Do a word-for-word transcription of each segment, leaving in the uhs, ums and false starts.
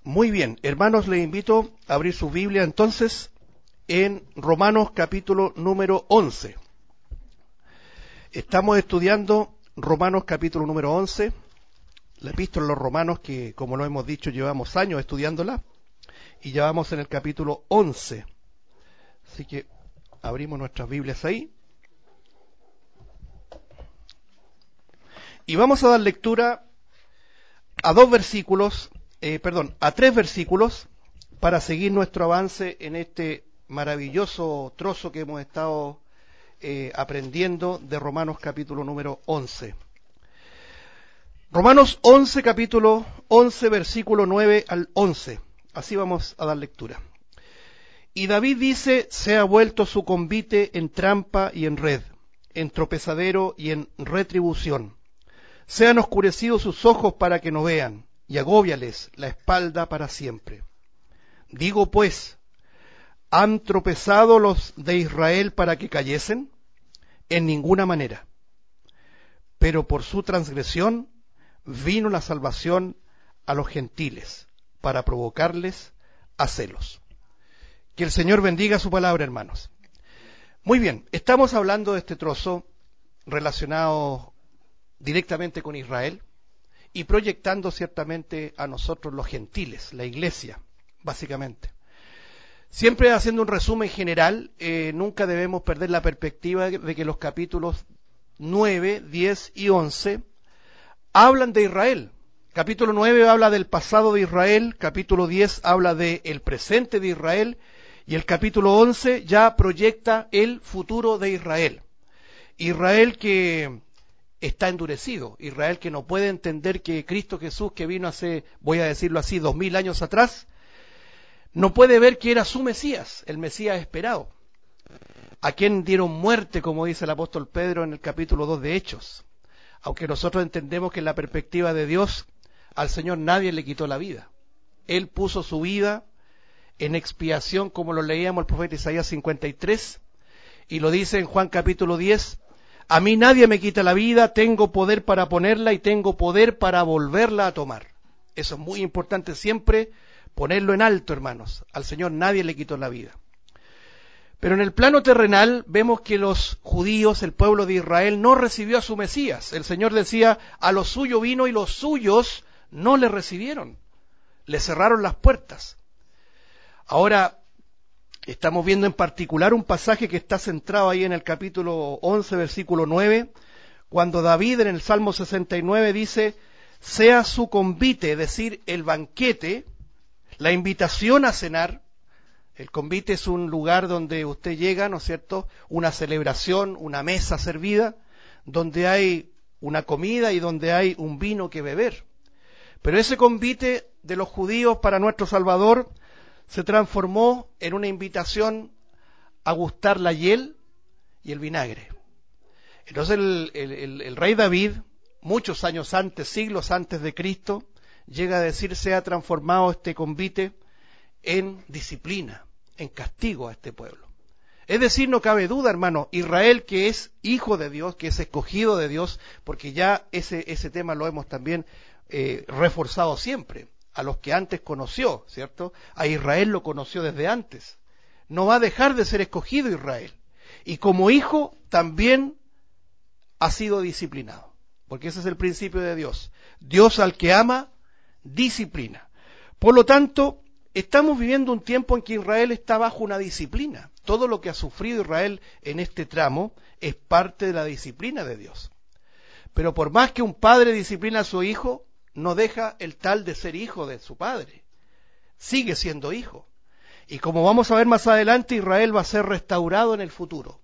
Muy bien, hermanos, les invito a abrir su Biblia entonces en Romanos capítulo número once. Estamos estudiando Romanos capítulo número once, la epístola a los romanos que, como lo hemos dicho, llevamos años estudiándola y ya vamos en el capítulo once. Así que abrimos nuestras Biblias ahí. Y vamos a dar lectura a dos versículos, eh, perdón, a tres versículos para seguir nuestro avance en este maravilloso trozo que hemos estado eh, aprendiendo de Romanos capítulo número once. Romanos once, capítulo once, versículo nueve al once. Así vamos a dar lectura. Y David dice, se ha vuelto su convite en trampa y en red, en tropezadero y en retribución. Se han oscurecido sus ojos para que no vean, y agóbiales la espalda para siempre. Digo pues, ¿han tropezado los de Israel para que cayesen? En ninguna manera. Pero por su transgresión vino la salvación a los gentiles, para provocarles a celos. Que el Señor bendiga su palabra, hermanos. Muy bien, estamos hablando de este trozo relacionado directamente con Israel y proyectando ciertamente a nosotros los gentiles, la iglesia, básicamente. Siempre haciendo un resumen general, eh, nunca debemos perder la perspectiva de que los capítulos nueve, diez y once hablan de Israel. Capítulo nueve habla del pasado de Israel, capítulo diez habla del presente de Israel y el capítulo once ya proyecta el futuro de Israel. Israel que está endurecido, Israel que no puede entender que Cristo Jesús, que vino hace, voy a decirlo así, dos mil años atrás, no puede ver que era su Mesías, el Mesías esperado, a quien dieron muerte, como dice el apóstol Pedro en el capítulo dos de Hechos. Aunque nosotros entendemos que en la perspectiva de Dios, al Señor nadie le quitó la vida. Él puso su vida en expiación, como lo leíamos el profeta Isaías cincuenta y tres, y lo dice en Juan capítulo diez, a mí nadie me quita la vida, tengo poder para ponerla y tengo poder para volverla a tomar. Eso es muy importante siempre ponerlo en alto, hermanos. Al Señor nadie le quitó la vida. Pero en el plano terrenal vemos que los judíos, el pueblo de Israel, no recibió a su Mesías. El Señor decía, a lo suyo vino y los suyos no le recibieron. Le cerraron las puertas. Ahora, estamos viendo en particular un pasaje que está centrado ahí en el capítulo once, versículo nueve, cuando David en el Salmo sesenta y nueve dice, sea su convite, es decir, el banquete, la invitación a cenar. El convite es un lugar donde usted llega, ¿no es cierto?, una celebración, una mesa servida, donde hay una comida y donde hay un vino que beber. Pero ese convite de los judíos para nuestro Salvador se transformó en una invitación a gustar la hiel y el vinagre. Entonces el, el, el, el rey David, muchos años antes, siglos antes de Cristo, llega a decir, se ha transformado este convite en disciplina, en castigo a este pueblo. Es decir, no cabe duda, hermano, Israel, que es hijo de Dios, que es escogido de Dios, porque ya ese, ese tema lo hemos también eh, reforzado siempre. A los que antes conoció, ¿cierto? A Israel lo conoció desde antes. No va a dejar de ser escogido Israel. Y como hijo también ha sido disciplinado. Porque ese es el principio de Dios. Dios al que ama, disciplina. Por lo tanto, estamos viviendo un tiempo en que Israel está bajo una disciplina. Todo lo que ha sufrido Israel en este tramo es parte de la disciplina de Dios. Pero por más que un padre disciplina a su hijo, no deja el tal de ser hijo de su padre. Sigue siendo hijo. Y como vamos a ver más adelante, Israel va a ser restaurado en el futuro.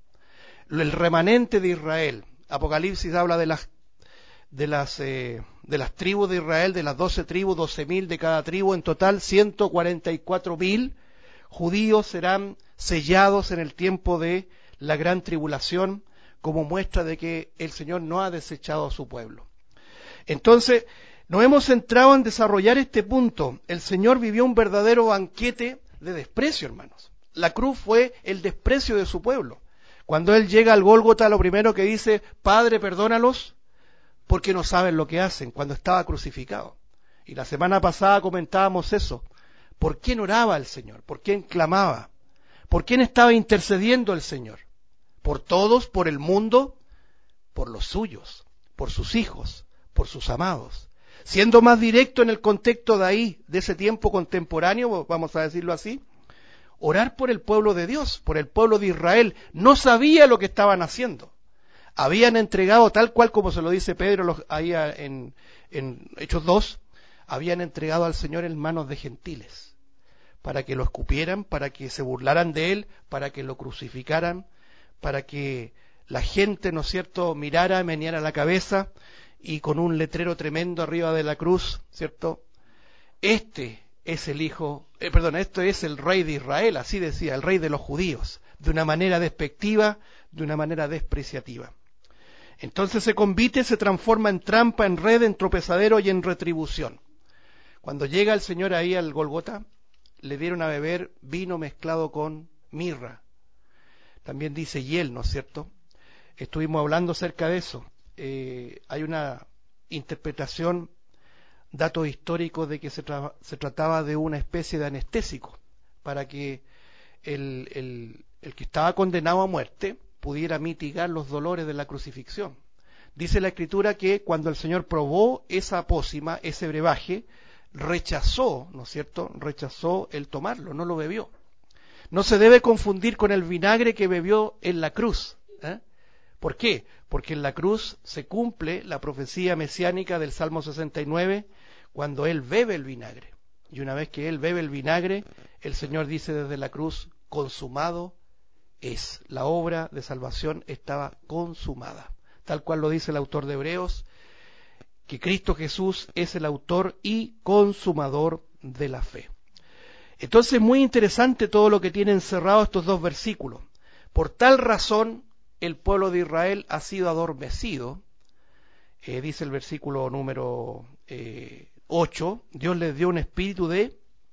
El remanente de Israel. Apocalipsis habla de las de las eh, de las tribus de Israel, de las doce tribus, doce mil de cada tribu, en total ciento cuarenta y cuatro mil judíos serán sellados en el tiempo de la gran tribulación, como muestra de que el Señor no ha desechado a su pueblo. Entonces, nos hemos centrado en desarrollar este punto. El Señor vivió un verdadero banquete de desprecio, hermanos. La cruz fue el desprecio de su pueblo. Cuando Él llega al Gólgota, lo primero que dice, Padre, perdónalos, porque no saben lo que hacen, cuando estaba crucificado. Y la semana pasada comentábamos eso. ¿Por quién oraba el Señor? ¿Por quién clamaba? ¿Por quién estaba intercediendo el Señor? ¿Por todos, por el mundo? Por los suyos, por sus hijos, por sus amados. Siendo más directo en el contexto de ahí, de ese tiempo contemporáneo, vamos a decirlo así, orar por el pueblo de Dios, por el pueblo de Israel. No sabía lo que estaban haciendo. Habían entregado, tal cual como se lo dice Pedro ahí en, en Hechos dos, habían entregado al Señor en manos de gentiles, para que lo escupieran, para que se burlaran de él, para que lo crucificaran, para que la gente, ¿no es cierto?, mirara, meneara la cabeza, y con un letrero tremendo arriba de la cruz, ¿cierto?, este es el hijo, eh, perdón, esto es el rey de Israel, así decía, el rey de los judíos, de una manera despectiva, de una manera despreciativa. Entonces ese convite se transforma en trampa, en red, en tropezadero y en retribución. Cuando llega el Señor ahí al Golgota, le dieron a beber vino mezclado con mirra. También dice hiel, ¿no es cierto? Estuvimos hablando acerca de eso. Eh, hay una interpretación, datos históricos de que se, tra se trataba de una especie de anestésico, para que el, el, el que estaba condenado a muerte pudiera mitigar los dolores de la crucifixión. Dice la Escritura que cuando el Señor probó esa pócima, ese brebaje, rechazó, ¿no es cierto?, rechazó el tomarlo, no lo bebió. No se debe confundir con el vinagre que bebió en la cruz. ¿eh? ¿Por qué? Porque en la cruz se cumple la profecía mesiánica del Salmo sesenta y nueve, cuando Él bebe el vinagre. Y una vez que Él bebe el vinagre, el Señor dice desde la cruz, consumado es. La obra de salvación estaba consumada. Tal cual lo dice el autor de Hebreos, que Cristo Jesús es el autor y consumador de la fe. Entonces es muy interesante todo lo que tienen encerrado estos dos versículos. Por tal razón el pueblo de Israel ha sido adormecido, eh, dice el versículo número eh, ocho, Dios les dio un espíritu de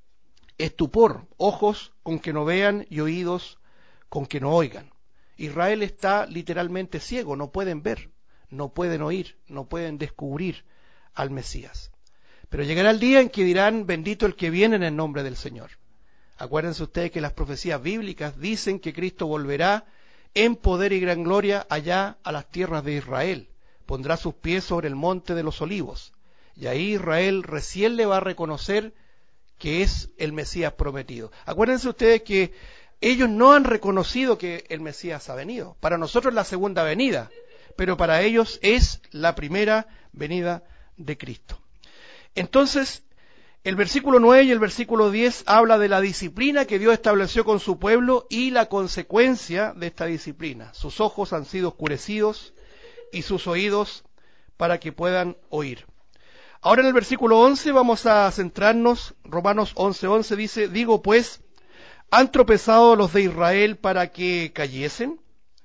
estupor, ojos con que no vean y oídos con que no oigan. Israel está literalmente ciego, no pueden ver, no pueden oír, no pueden descubrir al Mesías. Pero llegará el día en que dirán, bendito el que viene en el nombre del Señor. Acuérdense ustedes que las profecías bíblicas dicen que Cristo volverá en poder y gran gloria allá a las tierras de Israel. Pondrá sus pies sobre el monte de los olivos. Y ahí Israel recién le va a reconocer que es el Mesías prometido. Acuérdense ustedes que ellos no han reconocido que el Mesías ha venido. Para nosotros es la segunda venida, pero para ellos es la primera venida de Cristo. Entonces, el versículo nueve y el versículo diez habla de la disciplina que Dios estableció con su pueblo y la consecuencia de esta disciplina. Sus ojos han sido oscurecidos y sus oídos para que puedan oír. Ahora en el versículo once vamos a centrarnos. Romanos once once dice, digo pues, ¿han tropezado los de Israel para que cayesen?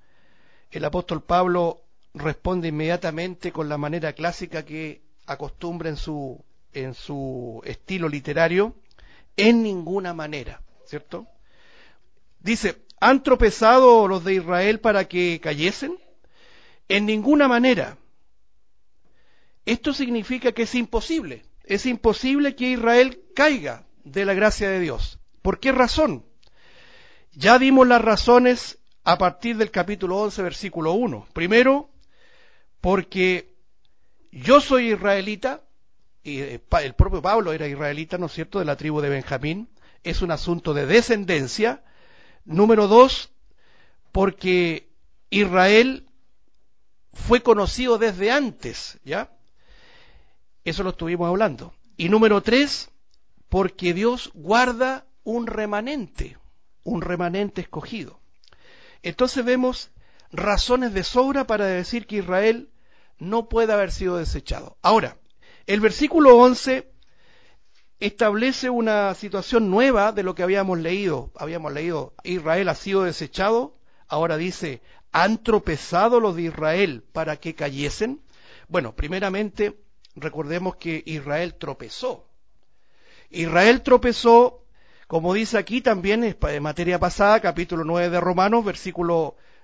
El apóstol Pablo responde inmediatamente con la manera clásica que acostumbra en su, en su estilo literario, en ninguna manera, ¿cierto? Dice, ¿han tropezado los de Israel para que cayesen? En ninguna manera. Esto significa que es imposible, es imposible que Israel caiga de la gracia de Dios. ¿Por qué razón? Ya dimos las razones a partir del capítulo once, versículo uno. Primero, porque yo soy israelita, y el propio Pablo era israelita, ¿no es cierto?, de la tribu de Benjamín, es un asunto de descendencia. Número dos, porque Israel fue conocido desde antes, ¿ya? Eso lo estuvimos hablando. Y número tres, porque Dios guarda un remanente, un remanente escogido. Entonces vemos razones de sobra para decir que Israel no puede haber sido desechado. Ahora, el versículo once establece una situación nueva de lo que habíamos leído. Habíamos leído, Israel ha sido desechado. Ahora dice, ¿han tropezado los de Israel para que cayesen? Bueno, primeramente, recordemos que Israel tropezó. Israel tropezó, como dice aquí también en materia pasada, capítulo nueve de Romanos, versículo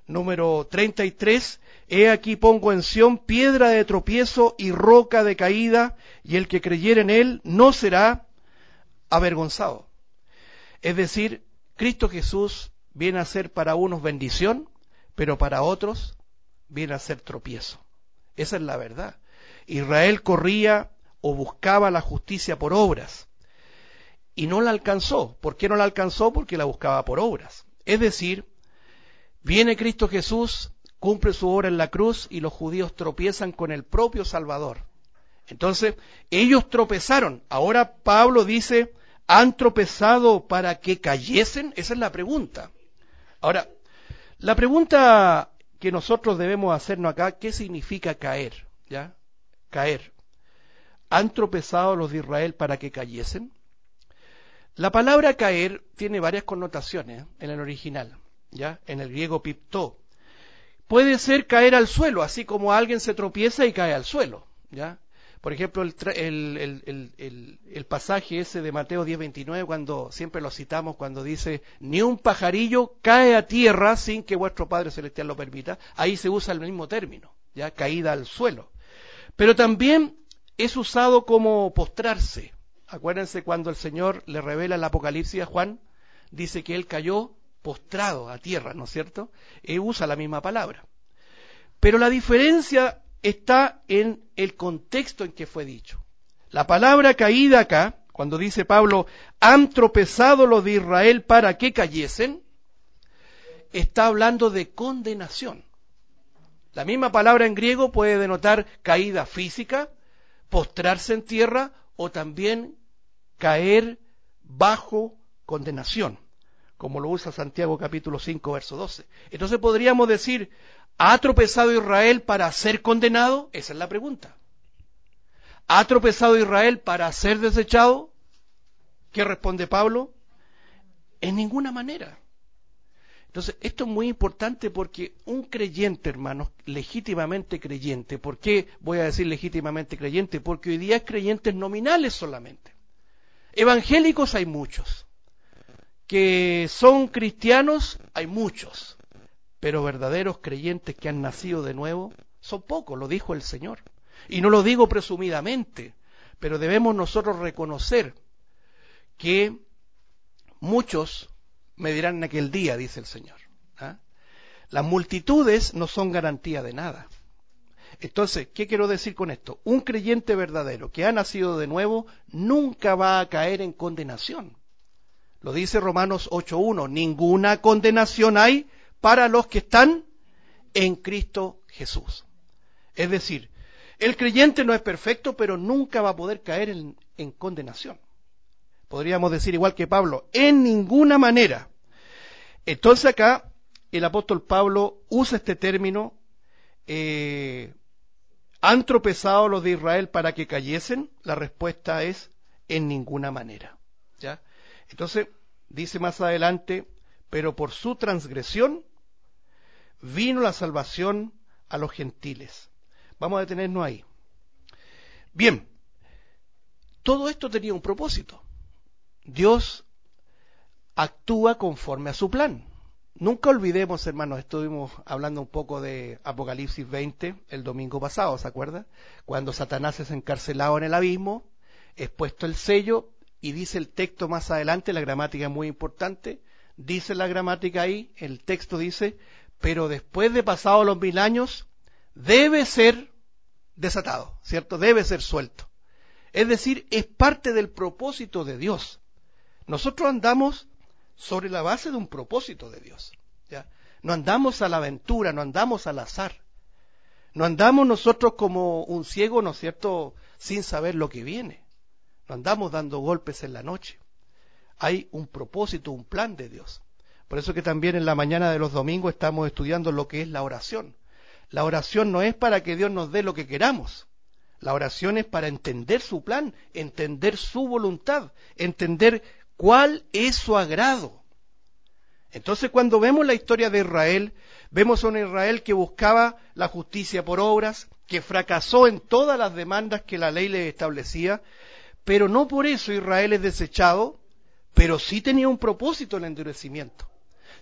número treinta y tres, he aquí pongo en Sión piedra de tropiezo y roca de caída, y el que creyere en él no será avergonzado. Es decir, Cristo Jesús viene a ser para unos bendición, pero para otros viene a ser tropiezo. Esa es la verdad. Israel corría o buscaba la justicia por obras, y no la alcanzó. ¿Por qué no la alcanzó? Porque la buscaba por obras. Es decir, viene Cristo Jesús, cumple su obra en la cruz y los judíos tropiezan con el propio Salvador. Entonces, ellos tropezaron. Ahora Pablo dice, ¿han tropezado para que cayesen? Esa es la pregunta. Ahora, la pregunta que nosotros debemos hacernos acá, ¿qué significa caer? ¿Ya? Caer. ¿Han tropezado los de Israel para que cayesen? La palabra caer tiene varias connotaciones en el original, ¿ya? En el griego piptó. Puede ser caer al suelo, así como alguien se tropieza y cae al suelo, ¿ya? Por ejemplo, el, el, el, el, el pasaje ese de Mateo diez veintinueve, cuando siempre lo citamos, cuando dice, ni un pajarillo cae a tierra sin que vuestro Padre Celestial lo permita, ahí se usa el mismo término, ¿ya? Caída al suelo. Pero también es usado como postrarse. Acuérdense cuando el Señor le revela el Apocalipsis a Juan, dice que él cayó postrado a tierra, ¿no es cierto? Él usa la misma palabra. Pero la diferencia está en el contexto en que fue dicho. La palabra caída acá, cuando dice Pablo, han tropezado los de Israel para que cayesen, está hablando de condenación. La misma palabra en griego puede denotar caída física, postrarse en tierra o también caer bajo condenación, como lo usa Santiago capítulo cinco, verso doce. Entonces podríamos decir, ¿ha tropezado Israel para ser condenado? Esa es la pregunta. ¿Ha tropezado Israel para ser desechado? ¿Qué responde Pablo? En ninguna manera. Entonces, esto es muy importante porque un creyente, hermanos, legítimamente creyente, ¿por qué voy a decir legítimamente creyente? Porque hoy día es creyentes nominales solamente. Evangélicos hay muchos. Que son cristianos hay muchos. Pero verdaderos creyentes que han nacido de nuevo son pocos, lo dijo el Señor. Y no lo digo presumidamente, pero debemos nosotros reconocer que muchos me dirán en aquel día, dice el Señor. ¿Ah? Las multitudes no son garantía de nada. Entonces, ¿qué quiero decir con esto? Un creyente verdadero que ha nacido de nuevo nunca va a caer en condenación. Lo dice Romanos ocho uno, ninguna condenación hay para los que están en Cristo Jesús. Es decir, el creyente no es perfecto, pero nunca va a poder caer en, en condenación. Podríamos decir igual que Pablo, en ninguna manera. Entonces acá el apóstol Pablo usa este término, eh, ¿han tropezado los de Israel para que cayesen? La respuesta es, en ninguna manera. ¿Ya? Entonces, dice más adelante, pero por su transgresión vino la salvación a los gentiles. Vamos a detenernos ahí. Bien, todo esto tenía un propósito. Dios actúa conforme a su plan. Nunca olvidemos, hermanos, estuvimos hablando un poco de Apocalipsis veinte el domingo pasado, ¿se acuerda? Cuando Satanás es encarcelado en el abismo, es puesto el sello y dice el texto más adelante, la gramática es muy importante, dice la gramática ahí, el texto dice, pero después de pasados los mil años, debe ser desatado, ¿cierto? Debe ser suelto. Es decir, es parte del propósito de Dios. Nosotros andamos sobre la base de un propósito de Dios, ¿ya? No andamos a la aventura, no andamos al azar. No andamos nosotros como un ciego, ¿no es cierto?, sin saber lo que viene. No andamos dando golpes en la noche. Hay un propósito, un plan de Dios. Por eso que también en la mañana de los domingos estamos estudiando lo que es la oración. La oración no es para que Dios nos dé lo que queramos. La oración es para entender su plan, entender su voluntad, entender cuál es su agrado. Entonces, cuando vemos la historia de Israel, vemos a un Israel que buscaba la justicia por obras, que fracasó en todas las demandas que la ley le establecía, pero no por eso Israel es desechado, pero sí tenía un propósito el endurecimiento.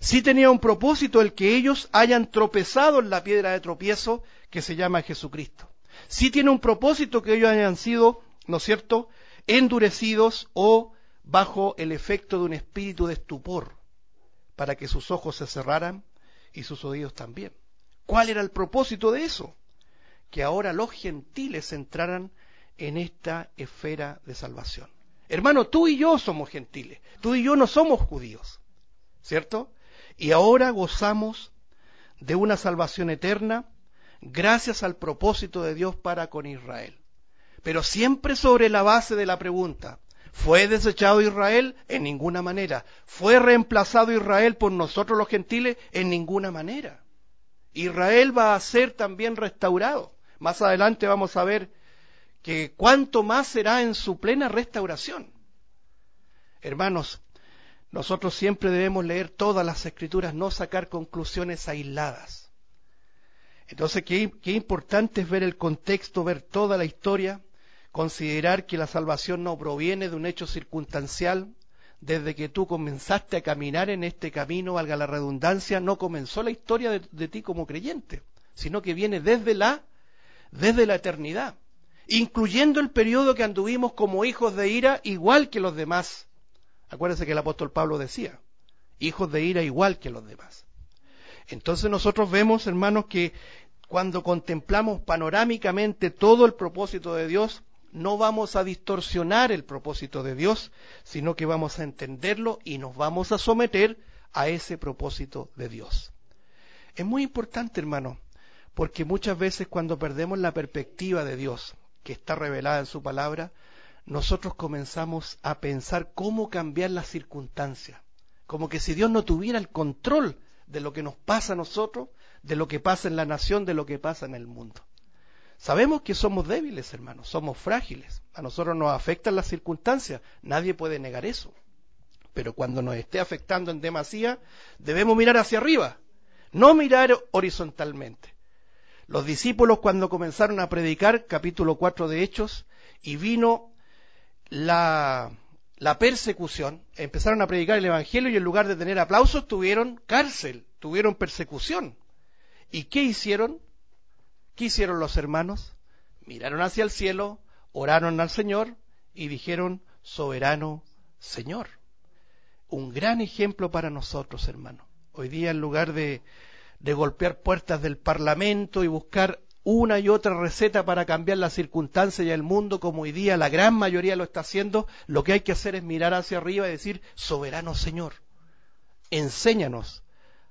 Sí tenía un propósito el que ellos hayan tropezado en la piedra de tropiezo que se llama Jesucristo. Sí tiene un propósito que ellos hayan sido, ¿no es cierto?, endurecidos o bajo el efecto de un espíritu de estupor, para que sus ojos se cerraran y sus oídos también. ¿Cuál era el propósito de eso? Que ahora los gentiles entraran en esta esfera de salvación. Hermano, tú y yo somos gentiles, tú y yo no somos judíos, ¿cierto? Y ahora gozamos de una salvación eterna gracias al propósito de Dios para con Israel. Pero siempre sobre la base de la pregunta, ¿fue desechado Israel? En ninguna manera. ¿Fue reemplazado Israel por nosotros los gentiles? En ninguna manera. Israel va a ser también restaurado. Más adelante vamos a ver que cuánto más será en su plena restauración. Hermanos, nosotros siempre debemos leer todas las Escrituras, no sacar conclusiones aisladas. Entonces, qué, qué importante es ver el contexto, ver toda la historia, considerar que la salvación no proviene de un hecho circunstancial. Desde que tú comenzaste a caminar en este camino, valga la redundancia, no comenzó la historia de, de ti como creyente, sino que viene desde la, desde la eternidad, incluyendo el periodo que anduvimos como hijos de ira igual que los demás. Acuérdense que el apóstol Pablo decía, hijos de ira igual que los demás. Entonces nosotros vemos, hermanos, que cuando contemplamos panorámicamente todo el propósito de Dios, no vamos a distorsionar el propósito de Dios, sino que vamos a entenderlo y nos vamos a someter a ese propósito de Dios. Es muy importante, hermano, porque muchas veces cuando perdemos la perspectiva de Dios, que está revelada en su palabra, nosotros comenzamos a pensar cómo cambiar las circunstancias, como que si Dios no tuviera el control de lo que nos pasa a nosotros, de lo que pasa en la nación, de lo que pasa en el mundo. Sabemos que somos débiles, hermanos, somos frágiles, a nosotros nos afectan las circunstancias, nadie puede negar eso, pero cuando nos esté afectando en demasía, debemos mirar hacia arriba, no mirar horizontalmente. Los discípulos cuando comenzaron a predicar, capítulo cuatro de Hechos, y vino la, la persecución, empezaron a predicar el Evangelio y en lugar de tener aplausos tuvieron cárcel, tuvieron persecución. ¿Y qué hicieron? ¿Qué hicieron los hermanos? Miraron hacia el cielo, oraron al Señor y dijeron, soberano Señor. Un gran ejemplo para nosotros, hermanos. Hoy día en lugar de, de golpear puertas del Parlamento y buscar una y otra receta para cambiar las circunstancias y el mundo, como hoy día la gran mayoría lo está haciendo, lo que hay que hacer es mirar hacia arriba y decir, soberano Señor, enséñanos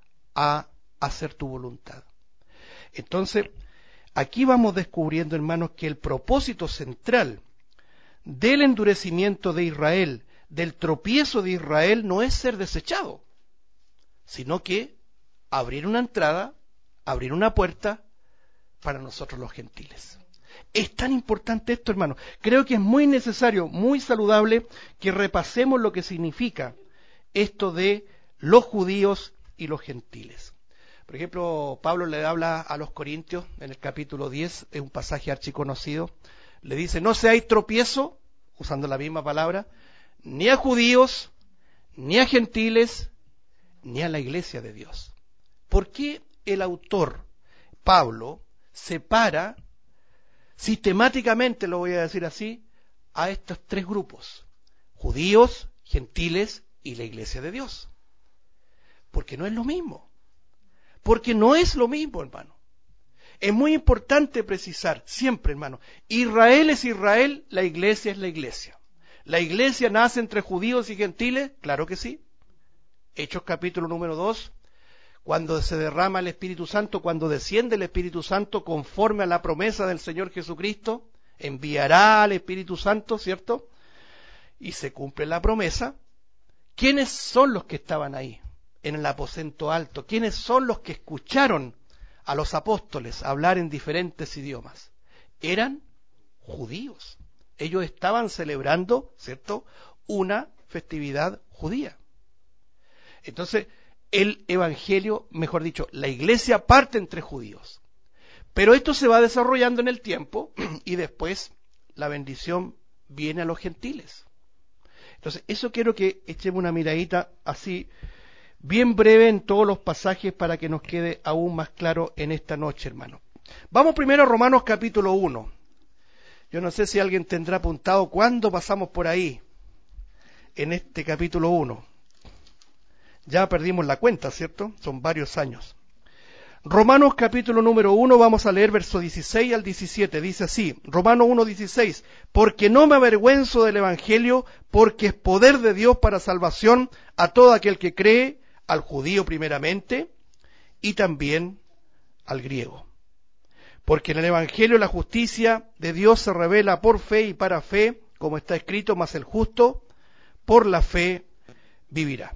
a hacer tu voluntad. Entonces, aquí vamos descubriendo, hermanos, que el propósito central del endurecimiento de Israel, del tropiezo de Israel, no es ser desechado, sino que abrir una entrada, abrir una puerta para nosotros los gentiles. Es tan importante esto, hermanos. Creo que es muy necesario, muy saludable, que repasemos lo que significa esto de los judíos y los gentiles. Por ejemplo, Pablo le habla a los Corintios en el capítulo diez, es un pasaje archiconocido, le dice, no seáis tropiezo, usando la misma palabra, ni a judíos, ni a gentiles, ni a la iglesia de Dios. ¿Por qué el autor, Pablo, separa sistemáticamente, lo voy a decir así, a estos tres grupos, judíos, gentiles y la iglesia de Dios? Porque no es lo mismo. Porque no es lo mismo, hermano. Es muy importante precisar siempre, hermano, Israel es Israel, la iglesia es la iglesia. ¿La iglesia nace entre judíos y gentiles? Claro que sí. Hechos capítulo número dos, cuando se derrama el Espíritu Santo, cuando desciende el Espíritu Santo conforme a la promesa del Señor Jesucristo, enviará al Espíritu Santo, ¿cierto? Y se cumple la promesa. ¿Quiénes son los que estaban ahí en el aposento alto? ¿Quiénes son los que escucharon a los apóstoles hablar en diferentes idiomas? Eran judíos. Ellos estaban celebrando, ¿cierto?, una festividad judía. Entonces, el evangelio, mejor dicho, la iglesia parte entre judíos. Pero esto se va desarrollando en el tiempo y después la bendición viene a los gentiles. Entonces, eso quiero que echemos una miradita así bien breve en todos los pasajes para que nos quede aún más claro en esta noche, hermano. Vamos primero a Romanos capítulo uno. Yo no sé si alguien tendrá apuntado cuándo pasamos por ahí, en este capítulo uno. Ya perdimos la cuenta, ¿cierto? Son varios años. Romanos capítulo número uno, vamos a leer verso dieciséis al diecisiete. Dice así, Romanos uno, dieciséis. Porque no me avergüenzo del Evangelio, porque es poder de Dios para salvación a todo aquel que cree, al judío primeramente, y también al griego. Porque en el Evangelio la justicia de Dios se revela por fe y para fe, como está escrito, mas el justo por la fe vivirá.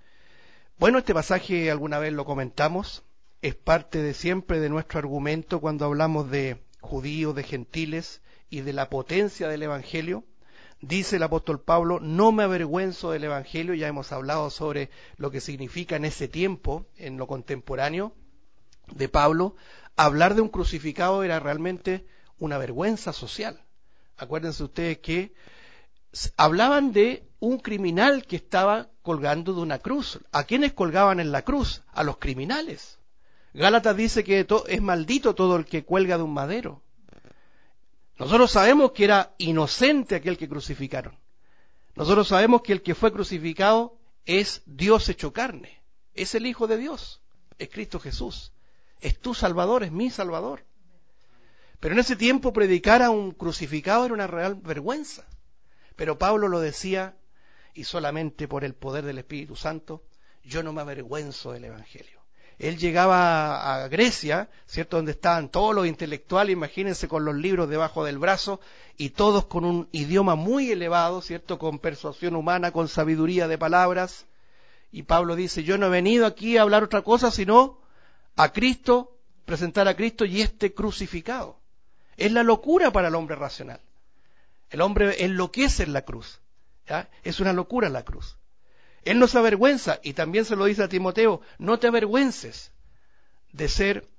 Bueno, este pasaje alguna vez lo comentamos, es parte de siempre de nuestro argumento cuando hablamos de judíos, de gentiles y de la potencia del Evangelio. Dice el apóstol Pablo, no me avergüenzo del Evangelio, ya hemos hablado sobre lo que significa en ese tiempo, en lo contemporáneo de Pablo. Hablar de un crucificado era realmente una vergüenza social. Acuérdense ustedes que hablaban de un criminal que estaba colgando de una cruz. ¿A quiénes colgaban en la cruz? A los criminales. Gálatas dice que es maldito todo el que cuelga de un madero. Nosotros sabemos que era inocente aquel que crucificaron. Nosotros sabemos que el que fue crucificado es Dios hecho carne. Es el Hijo de Dios. Es Cristo Jesús. Es tu Salvador, es mi Salvador. Pero en ese tiempo predicar a un crucificado era una real vergüenza. Pero Pablo lo decía, y solamente por el poder del Espíritu Santo, yo no me avergüenzo del Evangelio. Él llegaba a Grecia, ¿cierto?, donde estaban todos los intelectuales, imagínense, con los libros debajo del brazo, y todos con un idioma muy elevado, ¿cierto?, con persuasión humana, con sabiduría de palabras. Y Pablo dice, yo no he venido aquí a hablar otra cosa, sino a Cristo, presentar a Cristo y este crucificado. Es la locura para el hombre racional. El hombre enloquece en la cruz, ¿ya? Es una locura la cruz. Él no se avergüenza, y también se lo dice a Timoteo, no te avergüences de ser,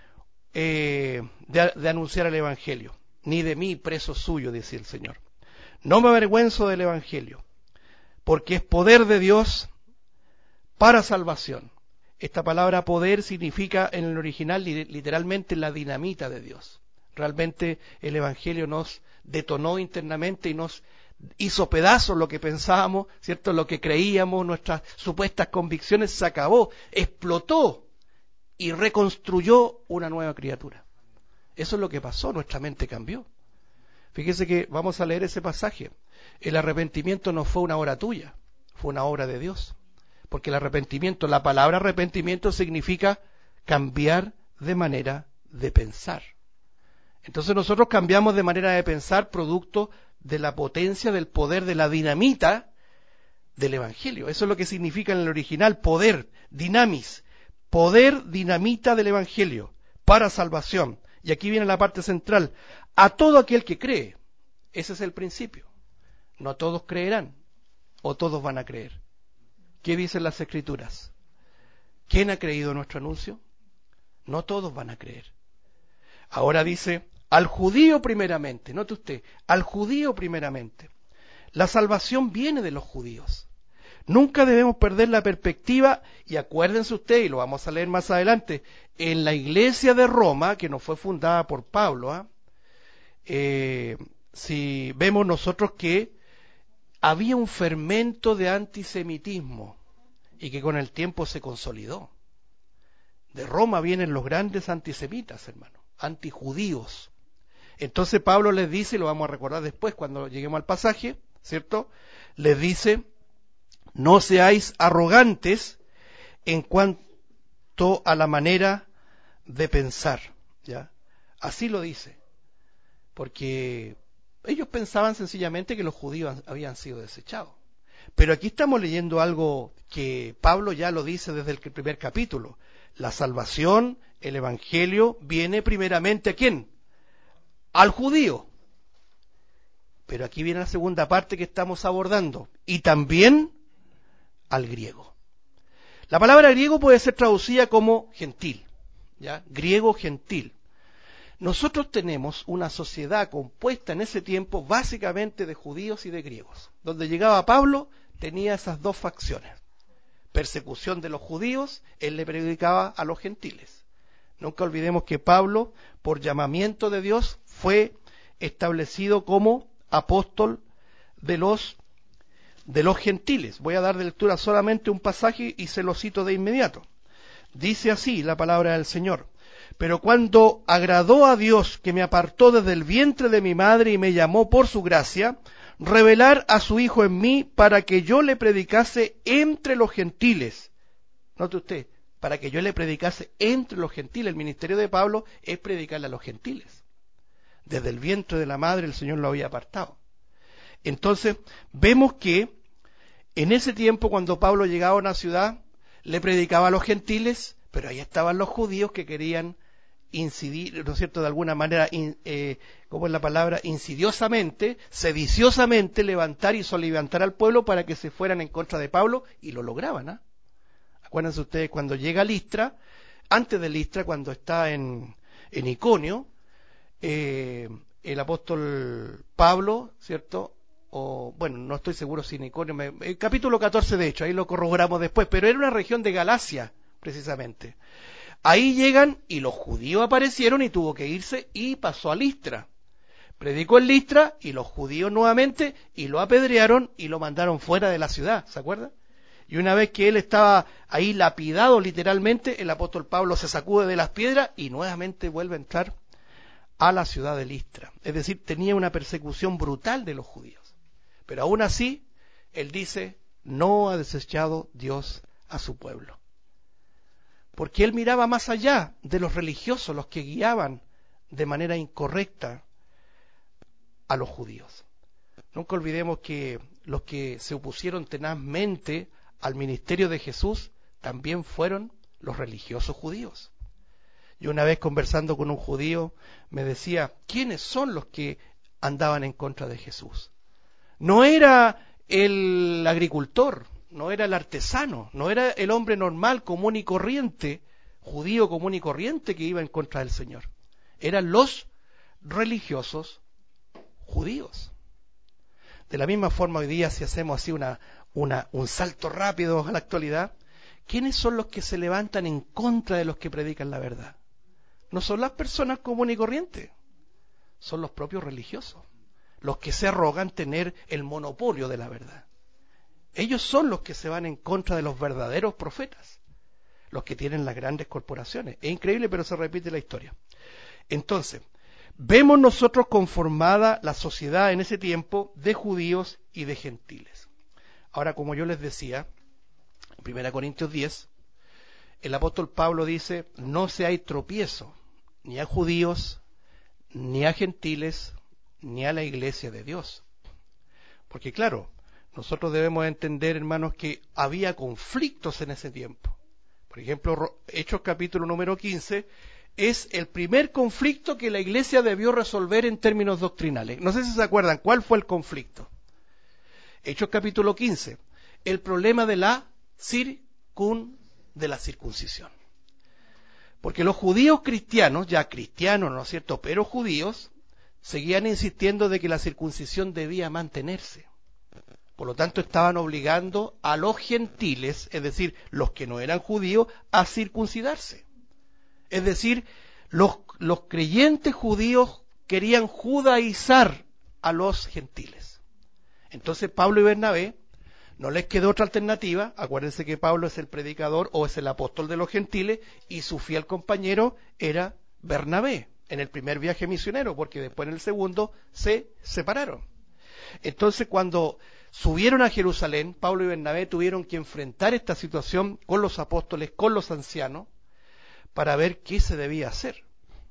eh, de, de anunciar el Evangelio, ni de mí preso suyo, dice el Señor. No me avergüenzo del Evangelio, porque es poder de Dios para salvación. Esta palabra poder significa en el original literalmente la dinamita de Dios. Realmente el Evangelio nos detonó internamente y nos hizo pedazos lo que pensábamos, ¿cierto? Lo que creíamos, nuestras supuestas convicciones, se acabó, explotó y reconstruyó una nueva criatura. Eso es lo que pasó, nuestra mente cambió. Fíjese que vamos a leer ese pasaje. El arrepentimiento no fue una obra tuya, fue una obra de Dios. Porque el arrepentimiento, la palabra arrepentimiento significa cambiar de manera de pensar. Entonces nosotros cambiamos de manera de pensar producto de la potencia, del poder, de la dinamita del Evangelio. Eso es lo que significa en el original, poder, dinamis, poder, dinamita del Evangelio, para salvación. Y aquí viene la parte central, a todo aquel que cree. Ese es el principio. No todos creerán, o todos van a creer. ¿Qué dicen las Escrituras? ¿Quién ha creído nuestro anuncio? No todos van a creer. Ahora dice, al judío primeramente, note usted, al judío primeramente. La salvación viene de los judíos. Nunca debemos perder la perspectiva, y acuérdense usted, y lo vamos a leer más adelante, en la iglesia de Roma, que no fue fundada por Pablo, ¿eh? Eh, si vemos nosotros que había un fermento de antisemitismo, y que con el tiempo se consolidó. De Roma vienen los grandes antisemitas, hermano, antijudíos. Entonces Pablo les dice, y lo vamos a recordar después cuando lleguemos al pasaje, ¿cierto? Les dice, no seáis arrogantes en cuanto a la manera de pensar, ¿ya? Así lo dice, porque ellos pensaban sencillamente que los judíos habían sido desechados. Pero aquí estamos leyendo algo que Pablo ya lo dice desde el primer capítulo. La salvación, el Evangelio, viene primeramente ¿a quién? Al judío. Pero aquí viene la segunda parte que estamos abordando. Y también al griego. La palabra griego puede ser traducida como gentil, ¿ya? Griego gentil. Nosotros tenemos una sociedad compuesta en ese tiempo básicamente de judíos y de griegos. Donde llegaba Pablo tenía esas dos facciones. persecución de los judíos, él le predicaba a los gentiles. Nunca olvidemos que Pablo, por llamamiento de Dios, fue establecido como apóstol de los, de los gentiles. Voy a dar de lectura solamente un pasaje y se lo cito de inmediato. Dice así la palabra del Señor: pero cuando agradó a Dios, que me apartó desde el vientre de mi madre y me llamó por su gracia, revelar a su Hijo en mí para que yo le predicase entre los gentiles. Note usted, para que yo le predicase entre los gentiles. El ministerio de Pablo es predicarle a los gentiles. Desde el vientre de la madre el Señor lo había apartado. Entonces, vemos que en ese tiempo, cuando Pablo llegaba a una ciudad, le predicaba a los gentiles, pero ahí estaban los judíos que querían incidir, ¿no es cierto?, de alguna manera, in, eh, ¿cómo es la palabra?, insidiosamente, sediciosamente levantar y soliviantar al pueblo para que se fueran en contra de Pablo, y lo lograban, ¿ah? Acuérdense ustedes, cuando llega a Listra, antes de Listra, cuando está en, en Iconio, eh, el apóstol Pablo, ¿cierto?, o bueno, no estoy seguro si en Iconio, me, el capítulo catorce de hecho, ahí lo corroboramos después, pero era una región de Galacia, precisamente. Ahí llegan y los judíos aparecieron y tuvo que irse y pasó a Listra. Predicó en Listra y los judíos nuevamente y lo apedrearon y lo mandaron fuera de la ciudad, ¿se acuerdan? Y una vez que él estaba ahí lapidado literalmente, el apóstol Pablo se sacude de las piedras y nuevamente vuelve a entrar a la ciudad de Listra. Es decir, tenía una persecución brutal de los judíos. Pero aún así, él dice, no ha desechado Dios a su pueblo. Porque él miraba más allá de los religiosos, los que guiaban de manera incorrecta a los judíos. Nunca olvidemos que los que se opusieron tenazmente al ministerio de Jesús también fueron los religiosos judíos. Yo una vez conversando con un judío me decía, ¿quiénes son los que andaban en contra de Jesús? No era el agricultor, no era el artesano, no era el hombre normal, común y corriente, judío común y corriente que iba en contra del Señor. Eran los religiosos judíos. De la misma forma hoy día, si hacemos así una, una, un salto rápido a la actualidad, ¿quiénes son los que se levantan en contra de los que predican la verdad? No son las personas comunes y corrientes, son los propios religiosos, los que se arrogan tener el monopolio de la verdad. Ellos son los que se van en contra de los verdaderos profetas, los que tienen las grandes corporaciones. Es increíble, pero se repite la historia. Entonces, vemos nosotros conformada la sociedad en ese tiempo de judíos y de gentiles. Ahora, como yo les decía, en primera Corintios diez, el apóstol Pablo dice, no se hay tropiezo ni a judíos, ni a gentiles, ni a la iglesia de Dios. Porque claro, nosotros debemos entender, hermanos, que había conflictos en ese tiempo. Por ejemplo, Hechos capítulo número quince es el primer conflicto que la iglesia debió resolver en términos doctrinales. No sé si se acuerdan, ¿cuál fue el conflicto? Hechos capítulo quince, el problema de la circun, de la circuncisión. Porque los judíos cristianos, ya cristianos, ¿no es cierto?, pero judíos, seguían insistiendo de que la circuncisión debía mantenerse. Por lo tanto, estaban obligando a los gentiles, es decir, los que no eran judíos, a circuncidarse. Es decir, los, los creyentes judíos querían judaizar a los gentiles. Entonces, Pablo y Bernabé no les quedó otra alternativa. Acuérdense que Pablo es el predicador o es el apóstol de los gentiles y su fiel compañero era Bernabé en el primer viaje misionero, porque después en el segundo se separaron. Entonces, cuando subieron a Jerusalén, Pablo y Bernabé tuvieron que enfrentar esta situación con los apóstoles, con los ancianos, para ver qué se debía hacer.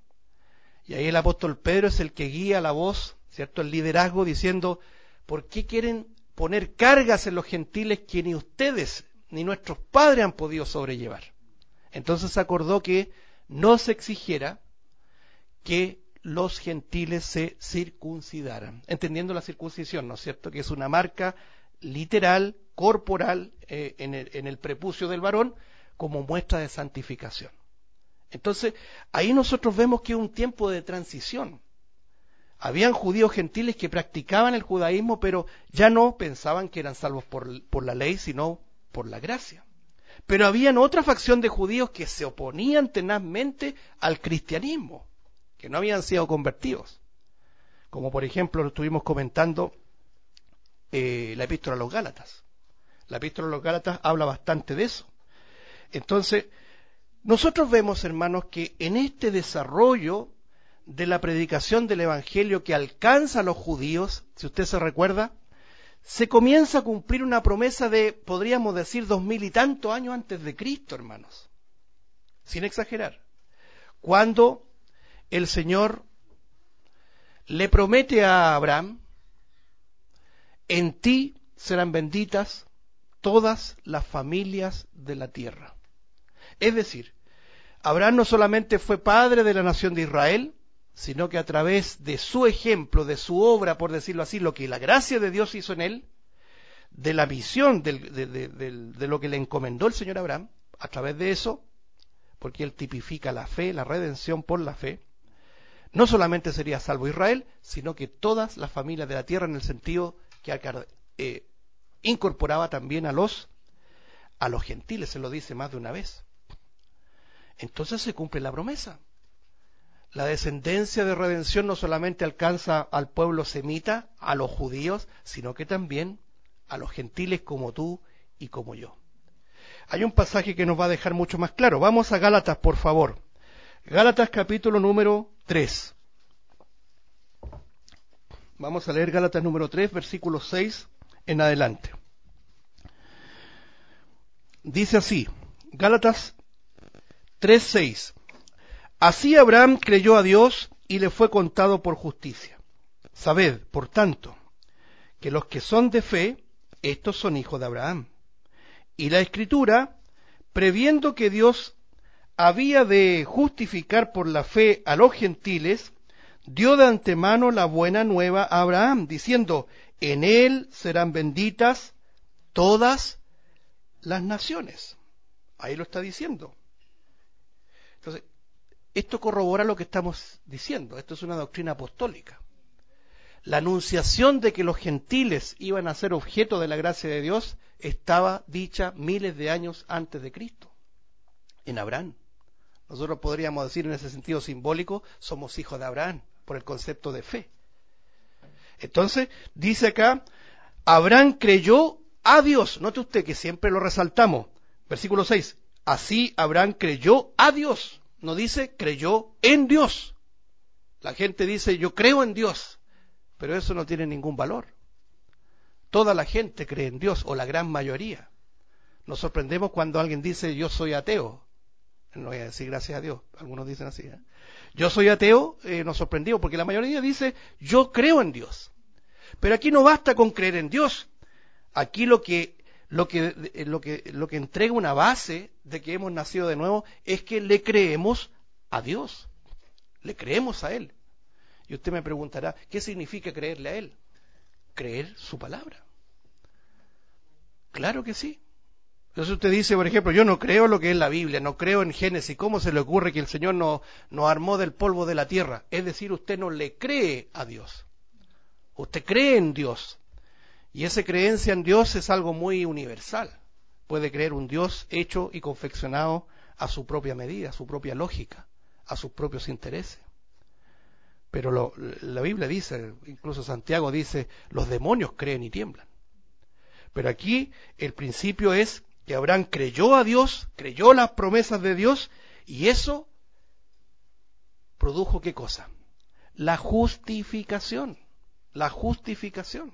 Y ahí el apóstol Pedro es el que guía la voz, ¿cierto?, el liderazgo, diciendo, ¿por qué quieren poner cargas en los gentiles que ni ustedes ni nuestros padres han podido sobrellevar? Entonces se acordó que no se exigiera que los gentiles se circuncidaran, entendiendo la circuncisión, ¿no es cierto?, que es una marca literal, corporal, eh, en, el, en el prepucio del varón, como muestra de santificación. Entonces, ahí nosotros vemos que es un tiempo de transición. Habían judíos gentiles que practicaban el judaísmo, pero ya no pensaban que eran salvos por, por la ley, sino por la gracia. Pero habían otra facción de judíos que se oponían tenazmente al cristianismo, que no habían sido convertidos. Como por ejemplo lo estuvimos comentando eh, la epístola a los Gálatas. La epístola a los Gálatas habla bastante de eso. Entonces, nosotros vemos, hermanos, que en este desarrollo de la predicación del Evangelio que alcanza a los judíos, si usted se recuerda, se comienza a cumplir una promesa de, podríamos decir, dos mil y tantos años antes de Cristo, hermanos, sin exagerar, cuando el Señor le promete a Abraham: en ti serán benditas todas las familias de la tierra. Es decir, Abraham no solamente fue padre de la nación de Israel, sino que a través de su ejemplo, de su obra, por decirlo así, lo que la gracia de Dios hizo en él, de la visión de, de, de, de, de lo que le encomendó el Señor a Abraham, a través de eso, porque él tipifica la fe, la redención por la fe, no solamente sería salvo Israel, sino que todas las familias de la tierra, en el sentido que eh, incorporaba también a los, a los gentiles, se lo dice más de una vez. Entonces se cumple la promesa. La descendencia de redención no solamente alcanza al pueblo semita, a los judíos, sino que también a los gentiles como tú y como yo. Hay un pasaje que nos va a dejar mucho más claro. Vamos a Gálatas, por favor. Gálatas capítulo número tres. Vamos a leer Gálatas número tres, versículo seis en adelante. Dice así, Gálatas tres seis. Así Abraham creyó a Dios y le fue contado por justicia. Sabed, por tanto, que los que son de fe, estos son hijos de Abraham. Y la Escritura, previendo que Dios había de justificar por la fe a los gentiles, dio de antemano la buena nueva a Abraham, diciendo: en él serán benditas todas las naciones. Ahí lo está diciendo. Entonces, esto corrobora lo que estamos diciendo. Esto es una doctrina apostólica. La anunciación de que los gentiles iban a ser objeto de la gracia de Dios estaba dicha miles de años antes de Cristo, en Abraham. Nosotros podríamos decir en ese sentido simbólico, somos hijos de Abraham, por el concepto de fe. Entonces, dice acá, Abraham creyó a Dios. Note usted que siempre lo resaltamos. Versículo seis, así Abraham creyó a Dios. No dice creyó en Dios. La gente dice yo creo en Dios, pero eso no tiene ningún valor. Toda la gente cree en Dios, o la gran mayoría. Nos sorprendemos cuando alguien dice yo soy ateo. No voy a decir gracias a Dios, algunos dicen así, ¿eh? Yo soy ateo, eh, nos sorprendimos, porque la mayoría dice yo creo en Dios. Pero aquí no basta con creer en Dios. Aquí lo que Lo que, lo, que, lo que entrega una base de que hemos nacido de nuevo es que le creemos a Dios, le creemos a Él. Y usted me preguntará, ¿qué significa creerle a Él? Creer su palabra. Claro que sí. Entonces usted dice, por ejemplo, yo no creo lo que es la Biblia, no creo en Génesis. ¿Cómo se le ocurre que el Señor nos, nos armó del polvo de la tierra? Es decir, usted no le cree a Dios. Usted cree en Dios. Y esa creencia en Dios es algo muy universal. Puede creer un Dios hecho y confeccionado a su propia medida, a su propia lógica, a sus propios intereses. Pero lo, la Biblia dice, incluso Santiago dice, los demonios creen y tiemblan. Pero aquí el principio es que Abraham creyó a Dios, creyó las promesas de Dios, y eso produjo ¿qué cosa? La justificación. La justificación.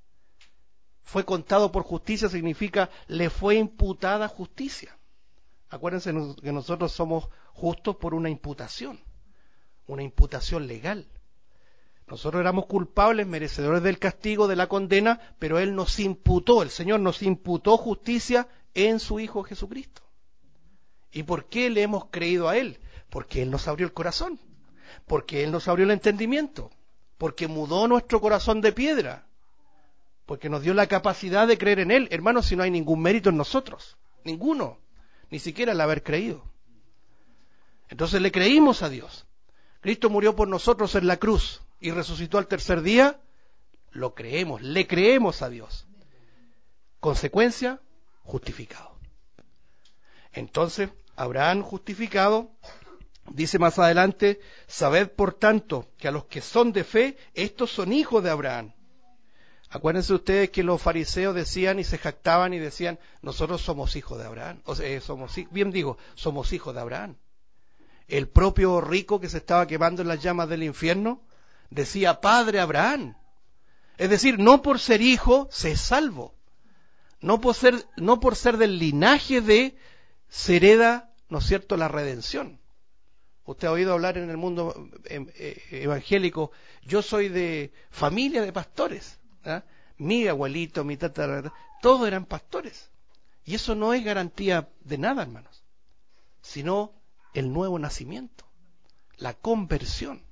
Fue contado por justicia significa le fue imputada justicia. Acuérdense que nosotros somos justos por una imputación, una imputación legal. Nosotros éramos culpables, merecedores del castigo, de la condena, pero Él nos imputó, el Señor nos imputó justicia en su Hijo Jesucristo. ¿Y por qué le hemos creído a Él? Porque Él nos abrió el corazón, porque Él nos abrió el entendimiento, porque mudó nuestro corazón de piedra, porque nos dio la capacidad de creer en Él. Hermanos, si no hay ningún mérito en nosotros, ninguno, ni siquiera el haber creído. Entonces le creímos a Dios. Cristo murió por nosotros en la cruz y resucitó al tercer día, lo creemos, le creemos a Dios. Consecuencia, justificado. Entonces, Abraham justificado, dice más adelante, sabed por tanto que a los que son de fe, estos son hijos de Abraham. Acuérdense ustedes que los fariseos decían y se jactaban y decían, nosotros somos hijos de Abraham. O sea, somos, bien digo, somos hijos de Abraham. El propio rico que se estaba quemando en las llamas del infierno decía, Padre Abraham. Es decir, no por ser hijo se es salvo. No por ser, no por ser del linaje de se hereda, ¿no es cierto?, la redención. Usted ha oído hablar en el mundo evangélico, yo soy de familia de pastores. ¿Ah? Mi abuelito, mi tatara, todos eran pastores. Y eso no es garantía de nada, hermanos, sino el nuevo nacimiento, la conversión.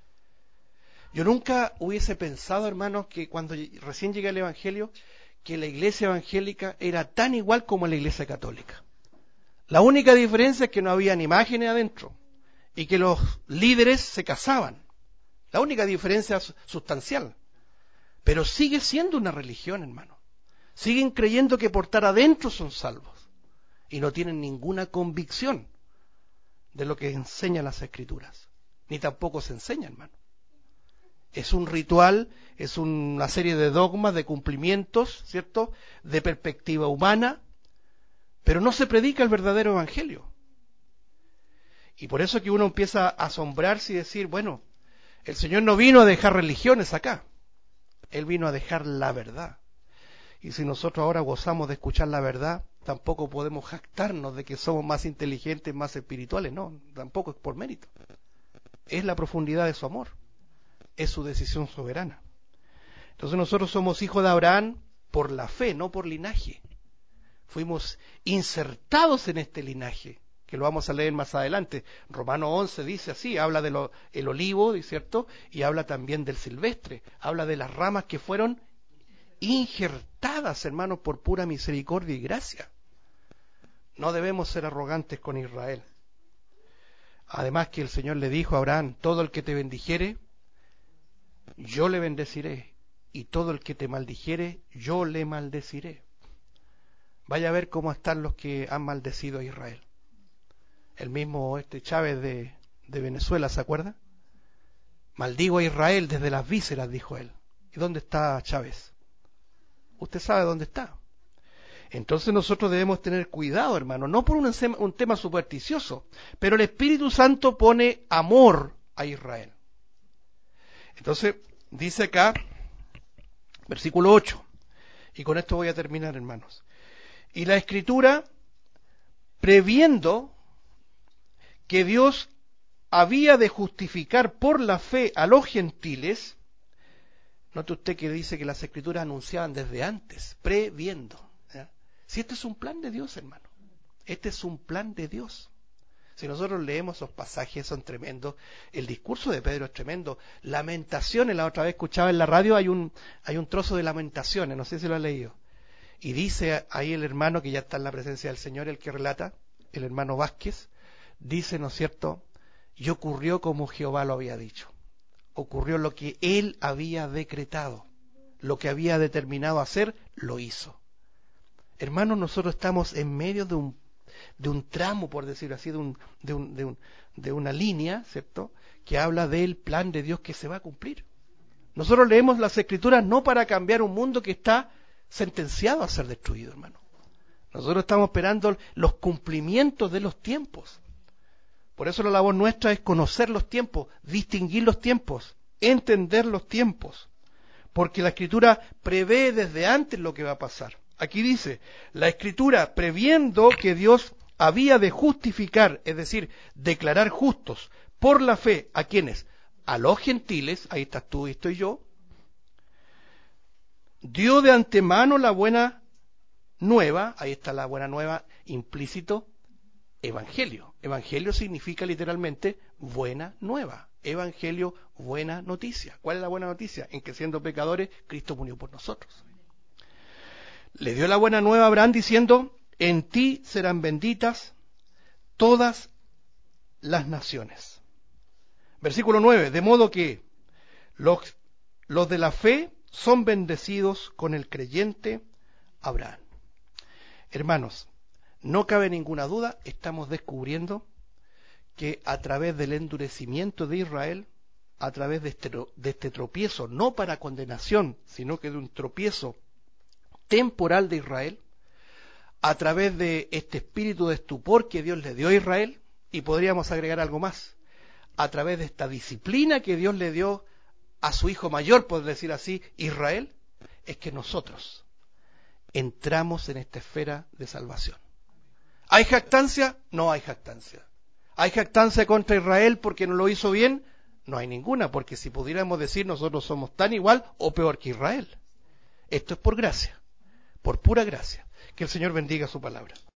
Yo nunca hubiese pensado, hermanos, que cuando recién llegué al Evangelio, que la iglesia evangélica era tan igual como la iglesia católica. La única diferencia es que no habían imágenes adentro y que los líderes se casaban. La única diferencia sustancial. Pero sigue siendo una religión, hermano. Siguen creyendo que por estar adentro son salvos y no tienen ninguna convicción de lo que enseñan las Escrituras. Ni tampoco se enseña, hermano. Es un ritual, es una serie de dogmas, de cumplimientos, ¿cierto?, de perspectiva humana, pero no se predica el verdadero evangelio. Y por eso que uno empieza a asombrarse y decir, bueno, el Señor no vino a dejar religiones acá. Él vino a dejar la verdad. Y si nosotros ahora gozamos de escuchar la verdad, tampoco podemos jactarnos de que somos más inteligentes, más espirituales. No, tampoco es por mérito. Es la profundidad de su amor. Es su decisión soberana. Entonces nosotros somos hijos de Abraham por la fe, no por linaje. Fuimos insertados en este linaje, que lo vamos a leer más adelante. Romano once dice así, habla del el olivo, ¿cierto? Y habla también del silvestre, habla de las ramas que fueron injertadas, hermanos, por pura misericordia y gracia. No debemos ser arrogantes con Israel. Además que el Señor le dijo a Abraham, todo el que te bendijere, yo le bendeciré, y todo el que te maldijere, yo le maldeciré. Vaya a ver cómo están los que han maldecido a Israel. El mismo este Chávez de, de Venezuela, ¿se acuerda? Maldigo a Israel desde las vísceras, dijo él. ¿Y dónde está Chávez? Usted sabe dónde está. Entonces nosotros debemos tener cuidado, hermano, no por un, un tema supersticioso, pero el Espíritu Santo pone amor a Israel. Entonces, dice acá, versículo ocho, y con esto voy a terminar, hermanos. Y la Escritura, previendo que Dios había de justificar por la fe a los gentiles, note usted que dice que las Escrituras anunciaban desde antes, previendo. ¿Ya? Si este es un plan de Dios, hermano, este es un plan de Dios. Si nosotros leemos esos pasajes, son tremendos. El discurso de Pedro es tremendo. Lamentaciones, la otra vez escuchaba en la radio, hay un, hay un trozo de Lamentaciones, no sé si lo ha leído. Y dice ahí el hermano, que ya está en la presencia del Señor, el que relata, el hermano Vázquez, dice, ¿no es cierto?, y ocurrió como Jehová lo había dicho. Ocurrió lo que él había decretado. Lo que había determinado hacer, lo hizo. Hermanos, nosotros estamos en medio de un de un tramo, por decirlo así, de, un, de, un, de, un, de una línea, ¿cierto?, que habla del plan de Dios que se va a cumplir. Nosotros leemos las Escrituras no para cambiar un mundo que está sentenciado a ser destruido, hermano. Nosotros estamos esperando los cumplimientos de los tiempos. Por eso la labor nuestra es conocer los tiempos, distinguir los tiempos, entender los tiempos, porque la Escritura prevé desde antes lo que va a pasar. Aquí dice, la Escritura, previendo que Dios había de justificar, es decir, declarar justos por la fe, ¿a quiénes? A los gentiles, ahí estás tú y estoy yo, dio de antemano la buena nueva, ahí está la buena nueva implícito, evangelio. Evangelio significa literalmente buena nueva. Evangelio, buena noticia. ¿Cuál es la buena noticia? En que siendo pecadores, Cristo murió por nosotros. Le dio la buena nueva a Abraham diciendo, en ti serán benditas todas las naciones. Versículo nueve, de modo que los, los de la fe son bendecidos con el creyente Abraham. Hermanos, no cabe ninguna duda, estamos descubriendo que a través del endurecimiento de Israel, a través de este, de este tropiezo, no para condenación, sino que de un tropiezo temporal de Israel, a través de este espíritu de estupor que Dios le dio a Israel, y podríamos agregar algo más, a través de esta disciplina que Dios le dio a su hijo mayor, por decir así, Israel, es que nosotros entramos en esta esfera de salvación. ¿Hay jactancia? No hay jactancia. ¿Hay jactancia contra Israel porque no lo hizo bien? No hay ninguna, porque si pudiéramos decir nosotros somos tan igual o peor que Israel. Esto es por gracia, por pura gracia. Que el Señor bendiga su palabra.